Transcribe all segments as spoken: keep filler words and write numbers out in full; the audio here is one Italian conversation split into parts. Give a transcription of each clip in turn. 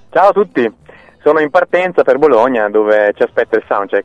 Ciao a tutti, sono in partenza per Bologna dove ci aspetta il soundcheck.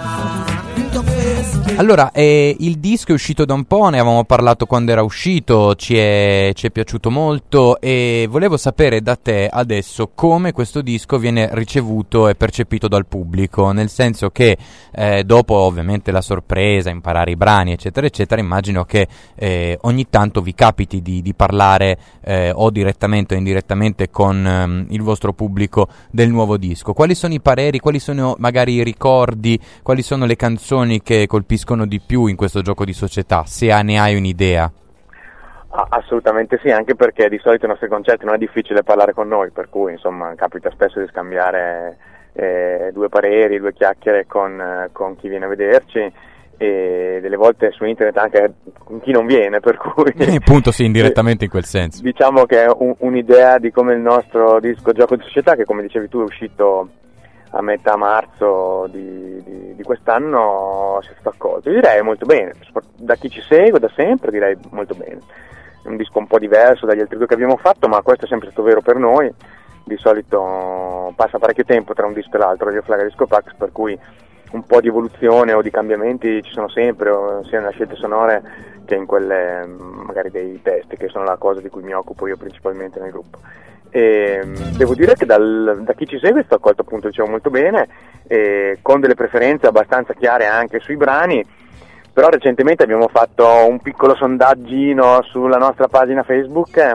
Allora, eh, il disco è uscito da un po', ne avevamo parlato quando era uscito, ci è, ci è piaciuto molto e volevo sapere da te adesso come questo disco viene ricevuto e percepito dal pubblico, nel senso che eh, dopo ovviamente la sorpresa, imparare i brani eccetera eccetera, immagino che eh, ogni tanto vi capiti di, di parlare eh, o direttamente o indirettamente con ehm, il vostro pubblico del nuovo disco. Quali sono i pareri, quali sono magari i ricordi, quali sono le canzoni che colpiscono di più in questo gioco di società, se ne hai un'idea? Ah, assolutamente sì, anche perché di solito ai nostri concerti non è difficile parlare con noi, per cui insomma capita spesso di scambiare eh, due pareri, due chiacchiere con, eh, con chi viene a vederci e delle volte su internet anche con chi non viene, per cui eh, punto sì, indirettamente in quel senso. Diciamo che è un, un'idea di come il nostro disco Gioco di Società, che come dicevi tu è uscito a metà marzo di, di, di quest'anno, si è stato accolto. Io direi molto bene, da chi ci segue da sempre direi molto bene. È un disco un po' diverso dagli altri due che abbiamo fatto, ma questo è sempre stato vero per noi. Di solito passa parecchio tempo tra un disco e l'altro, Radio Flag e Disco Pax, per cui un po' di evoluzione o di cambiamenti ci sono sempre, sia nelle scelte sonore che in quelle magari dei testi, che sono la cosa di cui mi occupo io principalmente nel gruppo. E devo dire che dal, da chi ci segue sto accolto, appunto dicevo, molto bene, e con delle preferenze abbastanza chiare anche sui brani, però recentemente abbiamo fatto un piccolo sondaggino sulla nostra pagina Facebook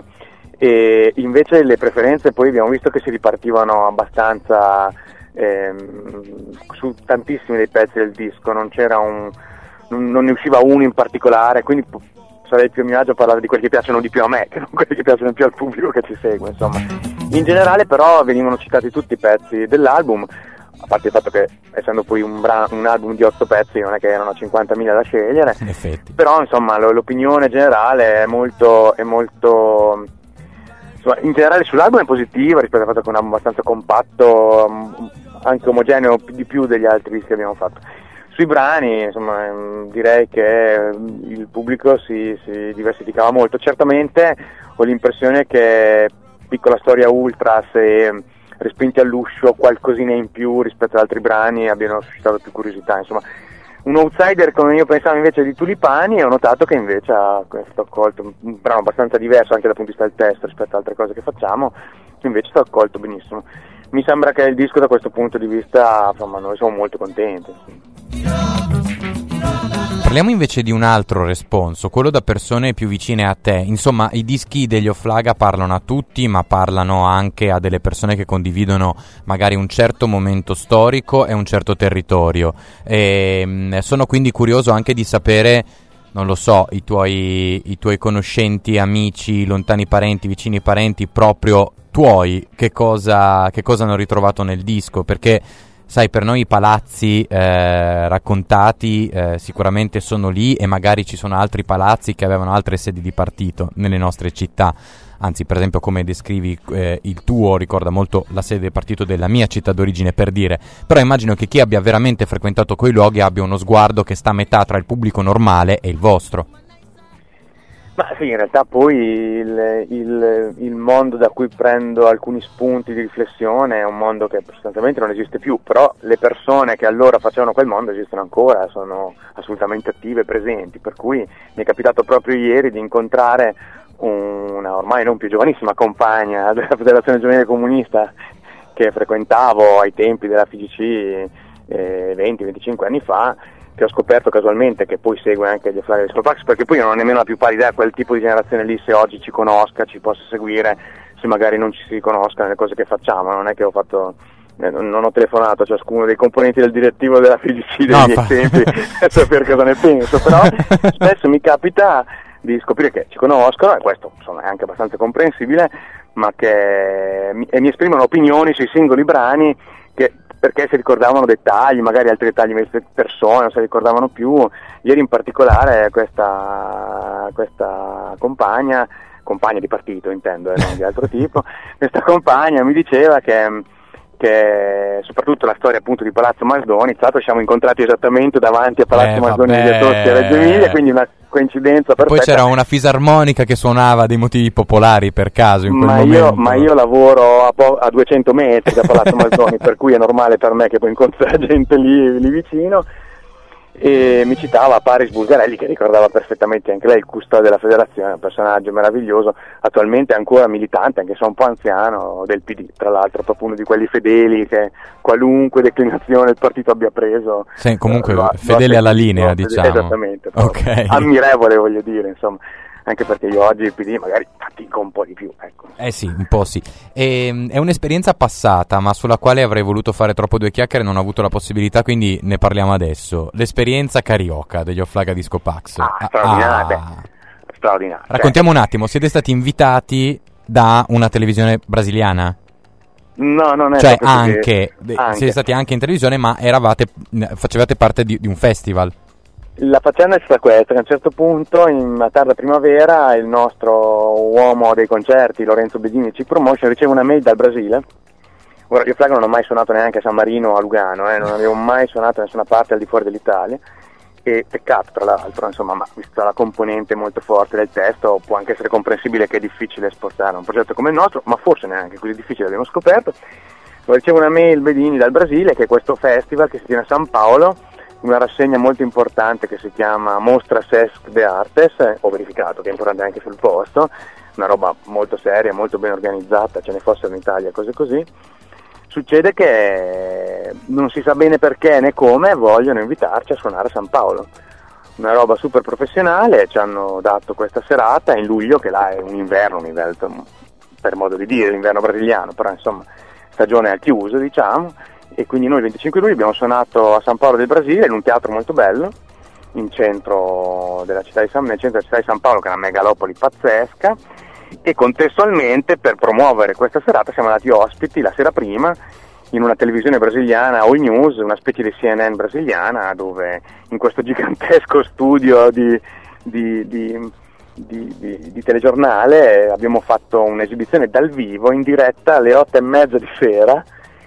e invece le preferenze poi abbiamo visto che si ripartivano abbastanza ehm, su tantissimi dei pezzi del disco, non c'era un non, non ne usciva uno in particolare, quindi sarei più a mio agio a parlare di quelli che piacciono di più a me che non quelli che piacciono più al pubblico che ci segue, insomma. In generale però venivano citati tutti i pezzi dell'album, a parte il fatto che essendo poi un, bra- un album di otto pezzi non è che erano cinquantamila da scegliere, in effetti. Però insomma l- l'opinione generale è molto, è molto insomma, in generale sull'album è positiva rispetto al fatto che è un album abbastanza compatto, anche omogeneo di più degli altri dischi che abbiamo fatto. Sui brani, insomma, direi che il pubblico si, si diversificava molto. Certamente ho l'impressione che Piccola Storia Ultras e Respinti all'uscio, qualcosina in più rispetto ad altri brani, abbiano suscitato più curiosità. Insomma, un outsider come io pensavo invece di Tulipani, ho notato che invece ha stato accolto, un brano abbastanza diverso anche dal punto di vista del testo rispetto ad altre cose che facciamo, invece è stato accolto benissimo. Mi sembra che il disco da questo punto di vista, insomma, noi siamo molto contenti. Parliamo invece di un altro responso, quello da persone più vicine a te. Insomma, i dischi degli Oflaga parlano a tutti, ma parlano anche a delle persone che condividono magari un certo momento storico e un certo territorio. E sono quindi curioso anche di sapere, non lo so, i tuoi, i tuoi conoscenti, amici, lontani parenti, vicini parenti, proprio tuoi, che cosa, che cosa hanno ritrovato nel disco, perché sai, per noi i palazzi eh, raccontati eh, sicuramente sono lì e magari ci sono altri palazzi che avevano altre sedi di partito nelle nostre città, anzi per esempio come descrivi eh, il tuo ricorda molto la sede del partito della mia città d'origine, per dire, però immagino che chi abbia veramente frequentato quei luoghi abbia uno sguardo che sta a metà tra il pubblico normale e il vostro. Ma sì, in realtà poi il, il, il mondo da cui prendo alcuni spunti di riflessione è un mondo che sostanzialmente non esiste più, però le persone che allora facevano quel mondo esistono ancora, sono assolutamente attive e presenti, per cui mi è capitato proprio ieri di incontrare una ormai non più giovanissima compagna della Federazione Giovanile Comunista che frequentavo ai tempi della F I G C eh, venti venticinque anni fa, che ho scoperto casualmente che poi segue anche gli Oflaga di Disco Pax, perché poi non ho nemmeno la più pallida idea quel tipo di generazione lì se oggi ci conosca, ci possa seguire, se magari non ci si conosca nelle cose che facciamo. Non è che ho fatto eh, non ho telefonato a ciascuno dei componenti del direttivo della F I G C dei no, miei fa... tempi per sapere cosa ne penso, però spesso mi capita di scoprire che ci conoscono, e questo insomma è anche abbastanza comprensibile, ma che mi, e mi esprimono opinioni sui singoli brani che perché si ricordavano dettagli, magari altri dettagli di persone, non si ricordavano più. Ieri in particolare questa, questa compagna, compagna di partito intendo, eh, non di altro tipo, questa compagna mi diceva che, che soprattutto la storia appunto di Palazzo Masdoni, tra l'altro siamo incontrati esattamente davanti a Palazzo eh, Masdoni di Tossi a Reggio Emilia, quindi una coincidenza perfetta. Poi c'era una fisarmonica che suonava dei motivi popolari per caso in quel ma momento. Io, ma io lavoro a, po- a duecento metri da Palazzo Mazzoni, per cui è normale per me che poi incontra gente lì, lì vicino. E mi citava Paris Bulgarelli, che ricordava perfettamente anche lei, il custode della federazione, un personaggio meraviglioso, attualmente ancora militante, anche se un po' anziano, del P D, tra l'altro proprio uno di quelli fedeli che qualunque declinazione il partito abbia preso. Sì, comunque lo, fedele lo alla linea, fedele, diciamo. Esattamente, okay. Ammirevole, voglio dire, insomma. Anche perché io oggi il P D magari fatico un po' di più, ecco. Eh sì, un po' sì. E, è un'esperienza passata, ma sulla quale avrei voluto fare troppo due chiacchiere e non ho avuto la possibilità, quindi ne parliamo adesso. L'esperienza carioca degli Offlaga Disco Pax. Ah, straordinaria. Ah. straordinaria. Raccontiamo un attimo, siete stati invitati da una televisione brasiliana? No, non è cioè anche, beh, anche siete stati anche in televisione, ma eravate facevate parte di, di un festival. La faccenda è stata questa, che a un certo punto, in a tarda primavera, il nostro uomo dei concerti, Lorenzo Bedini, Cheap Promotion, riceve una mail dal Brasile. Ora, io Flaga non ho mai suonato neanche a San Marino o a Lugano, eh, non avevo mai suonato da nessuna parte al di fuori dell'Italia, e peccato tra l'altro, insomma, ma vista la componente molto forte del testo, può anche essere comprensibile che è difficile esportare un progetto come il nostro, ma forse neanche così difficile, abbiamo scoperto. Riceve una mail Bedini dal Brasile, che è questo festival che si tiene a San Paolo, una rassegna molto importante che si chiama Mostra Sesc de Artes, ho verificato che è importante anche sul posto, una roba molto seria, molto ben organizzata, ce ne fossero in Italia, cose così. Succede che non si sa bene perché né come vogliono invitarci a suonare a San Paolo, una roba super professionale, ci hanno dato questa serata in luglio, che là è un inverno, un inverno per modo di dire, l'inverno brasiliano, però insomma stagione al chiuso, diciamo. E quindi noi il venticinque luglio abbiamo suonato a San Paolo del Brasile, in un teatro molto bello, in centro della città di San, nel centro della città di San Paolo, che è una megalopoli pazzesca, e contestualmente per promuovere questa serata siamo andati ospiti la sera prima in una televisione brasiliana, All News, una specie di C N N brasiliana, dove in questo gigantesco studio di, di, di, di, di, di telegiornale abbiamo fatto un'esibizione dal vivo in diretta alle otto e mezza di sera,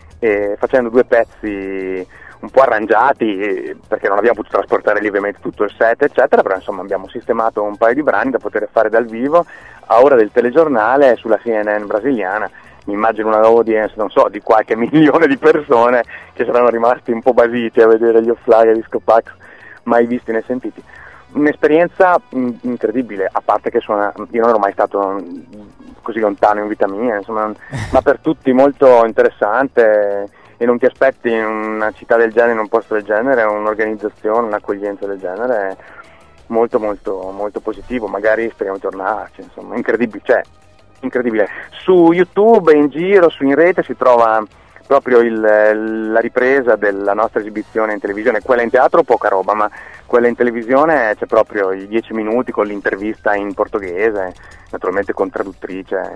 e facendo due pezzi un po' arrangiati, perché non abbiamo potuto trasportare lì ovviamente tutto il set eccetera, però insomma abbiamo sistemato un paio di brani da poter fare dal vivo a ora del telegiornale sulla C N N brasiliana. Mi immagino una audience, non so, di qualche milione di persone che saranno rimasti un po' basiti a vedere gli Offlaga Disco Pax, mai visti né sentiti. Un'esperienza incredibile, a parte che suona, io non ero mai stato così lontano in vita mia, insomma, ma per tutti molto interessante, e non ti aspetti in una città del genere, in un posto del genere, un'organizzazione, un'accoglienza del genere, molto molto molto positivo, magari speriamo di tornarci, insomma, incredibile, cioè, incredibile. Su YouTube, in giro, su in rete si trova proprio il, la ripresa della nostra esibizione in televisione, quella in teatro poca roba, ma quella in televisione c'è proprio i dieci minuti con l'intervista in portoghese, naturalmente con traduttrice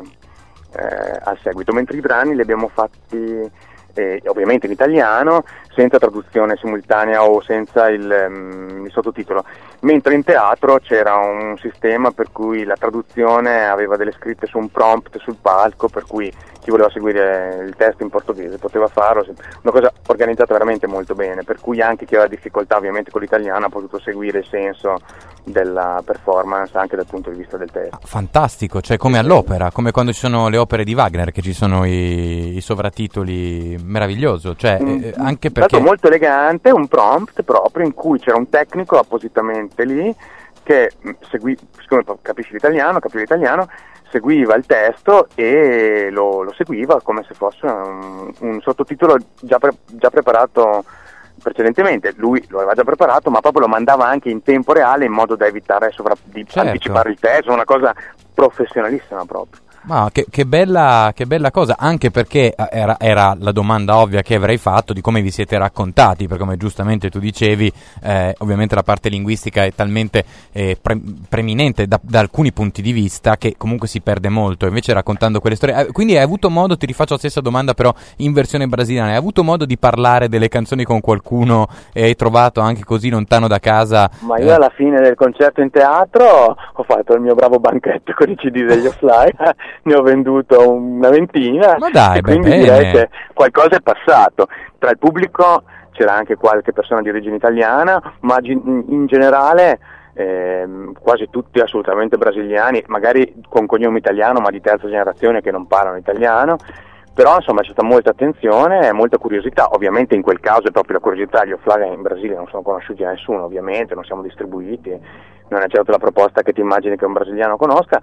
eh, al seguito, mentre i brani li abbiamo fatti eh, ovviamente in italiano, senza traduzione simultanea o senza il, um, il sottotitolo, mentre in teatro c'era un sistema per cui la traduzione aveva delle scritte su un prompt sul palco, per cui chi voleva seguire il testo in portoghese poteva farlo, una cosa organizzata veramente molto bene, per cui anche chi aveva difficoltà ovviamente con l'italiano ha potuto seguire il senso della performance anche dal punto di vista del testo. Fantastico, cioè come all'opera, come quando ci sono le opere di Wagner, che ci sono i, i sovratitoli, meraviglioso, cioè mm. eh, anche perché molto elegante, un prompt proprio in cui c'era un tecnico appositamente lì che seguì, siccome capisci l'italiano, capiva l'italiano, seguiva il testo e lo, lo seguiva come se fosse un, un sottotitolo già, pre, già preparato precedentemente. Lui lo aveva già preparato, ma proprio lo mandava anche in tempo reale in modo da evitare sovra, di certo. anticipare il testo, una cosa professionalissima proprio. Ma che, che bella che bella cosa, anche perché era, era la domanda ovvia che avrei fatto di come vi siete raccontati, perché come giustamente tu dicevi, eh, ovviamente la parte linguistica è talmente eh, pre- preminente da, da alcuni punti di vista che comunque si perde molto, invece raccontando quelle storie, eh, quindi hai avuto modo, ti rifaccio la stessa domanda però in versione brasiliana, hai avuto modo di parlare delle canzoni con qualcuno e hai trovato anche così lontano da casa? Ma io eh... alla fine del concerto in teatro ho fatto il mio bravo banchetto con i C D degli Offlaga, ne ho venduto una ventina. Ma dai, e beh, quindi bene. direi che qualcosa è passato. Tra il pubblico c'era anche qualche persona di origine italiana, ma in generale ehm, quasi tutti assolutamente brasiliani, magari con cognome italiano ma di terza generazione che non parlano italiano, però insomma c'è stata molta attenzione e molta curiosità. Ovviamente in quel caso è proprio la curiosità, gli Oflaga in Brasile non sono conosciuti da nessuno, ovviamente non siamo distribuiti, non è certo la proposta che ti immagini che un brasiliano conosca,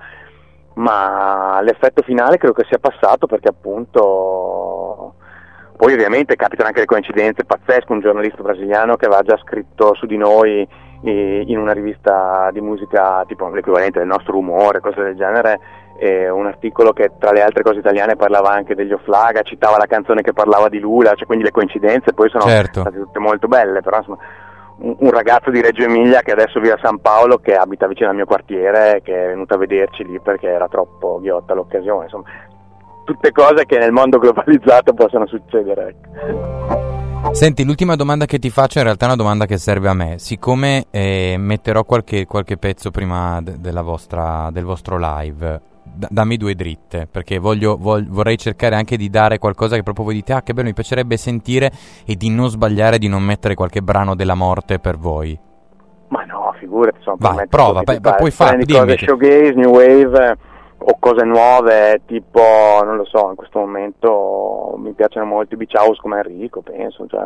ma l'effetto finale credo che sia passato, perché appunto poi ovviamente capitano anche le coincidenze pazzesche. Un giornalista brasiliano che aveva già scritto su di noi in una rivista di musica tipo l'equivalente del nostro Rumore, cose del genere, e un articolo che tra le altre cose italiane parlava anche degli Oflaga, citava la canzone che parlava di Lula, cioè quindi le coincidenze poi sono certo. state tutte molto belle, però insomma un, un ragazzo di Reggio Emilia che adesso vive a San Paolo, che abita vicino al mio quartiere, che è venuto a vederci lì perché era troppo ghiotta l'occasione, insomma tutte cose che nel mondo globalizzato possono succedere, ecco. Senti, l'ultima domanda che ti faccio in realtà è una domanda che serve a me. Siccome eh, metterò qualche, qualche pezzo prima de- della vostra, del vostro live, d- dammi due dritte, perché voglio, voglio, vorrei cercare anche di dare qualcosa che proprio voi dite, ah che bello, mi piacerebbe sentire, e di non sbagliare, di non mettere qualche brano della morte per voi. Ma no, figurati, insomma, vai, prova, pa- pa- puoi fare, prendi cose showgaze, new wave o cose nuove, tipo, non lo so, in questo momento mi piacciono molto i Beach House come Enrico, penso, cioè,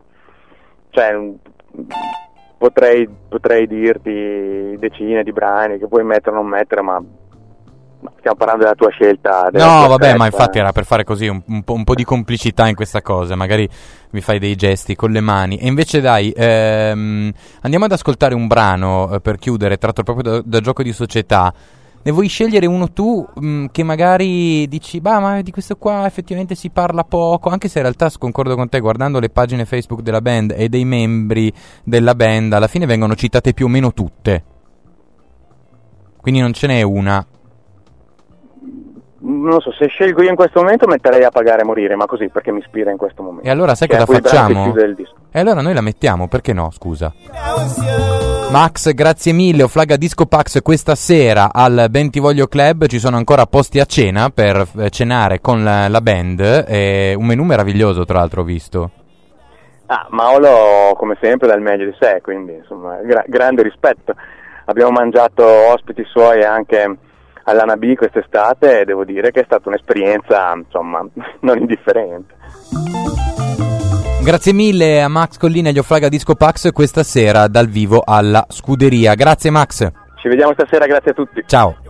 cioè potrei, potrei dirti decine di brani che puoi mettere o non mettere, ma, ma stiamo parlando della tua scelta. Della no, tua vabbè, scelta. Ma infatti era per fare così un, un, po', un po' di complicità in questa cosa, magari mi fai dei gesti con le mani. E invece dai, ehm, andiamo ad ascoltare un brano eh, per chiudere, tratto proprio da, da Gioco di Società. Ne vuoi scegliere uno tu mh, che magari dici, bah, ma di questo qua effettivamente si parla poco, anche se in realtà concordo con te, guardando le pagine Facebook della band e dei membri della band, alla fine vengono citate più o meno tutte. Quindi non ce n'è una. Non so, se scelgo io in questo momento metterei A pagare e morire, ma così perché mi ispira in questo momento. E allora sai che cosa facciamo? E allora noi la mettiamo, perché no, scusa. Max, grazie mille. Oflaga Disco Pax questa sera al Bentivoglio Club, ci sono ancora posti a cena per eh, cenare con la, la band, e un menù meraviglioso tra l'altro ho visto. Ah, Maolo come sempre dà il meglio di sé, quindi insomma gra- grande rispetto. Abbiamo mangiato ospiti suoi anche all'Ana B quest'estate e devo dire che è stata un'esperienza insomma non indifferente. Grazie mille a Max Collina e agli Oflaga Disco Pax questa sera dal vivo alla Scuderia. Grazie Max. Ci vediamo stasera, grazie a tutti. Ciao.